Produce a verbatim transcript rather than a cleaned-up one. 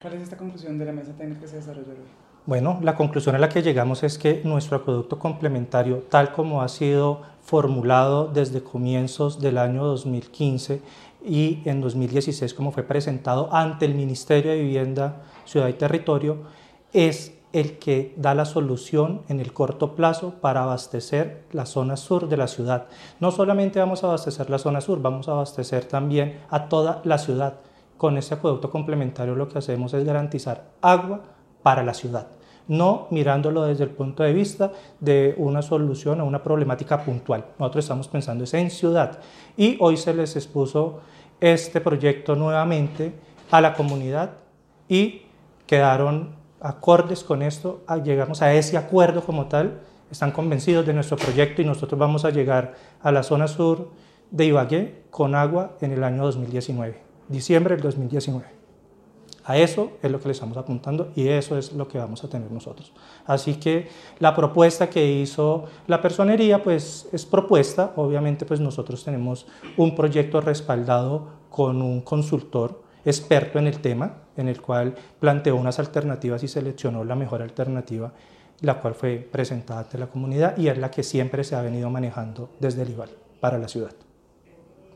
¿Cuál es esta conclusión de la mesa técnica que se desarrolló hoy? Bueno, la conclusión a la que llegamos es que nuestro acueducto complementario, tal como ha sido formulado desde comienzos del año dos mil quince y en dos mil dieciséis como fue presentado ante el Ministerio de Vivienda, Ciudad y Territorio, es el que da la solución en el corto plazo para abastecer la zona sur de la ciudad. No solamente vamos a abastecer la zona sur, vamos a abastecer también a toda la ciudad. Con este acueducto complementario lo que hacemos es garantizar agua para la ciudad, no mirándolo desde el punto de vista de una solución a una problemática puntual. Nosotros estamos pensando es en ciudad y hoy se les expuso este proyecto nuevamente a la comunidad y quedaron acordes con esto, llegamos a ese acuerdo como tal, están convencidos de nuestro proyecto y nosotros vamos a llegar a la zona sur de Ibagué con agua en el año dos mil diecinueve, diciembre del dos mil diecinueve. A eso es lo que le estamos apuntando y eso es lo que vamos a tener nosotros. Así que la propuesta que hizo la personería pues es propuesta, obviamente pues nosotros tenemos un proyecto respaldado con un consultor experto en el tema, en el cual planteó unas alternativas y seleccionó la mejor alternativa, la cual fue presentada ante la comunidad y es la que siempre se ha venido manejando desde el I V A L para la ciudad.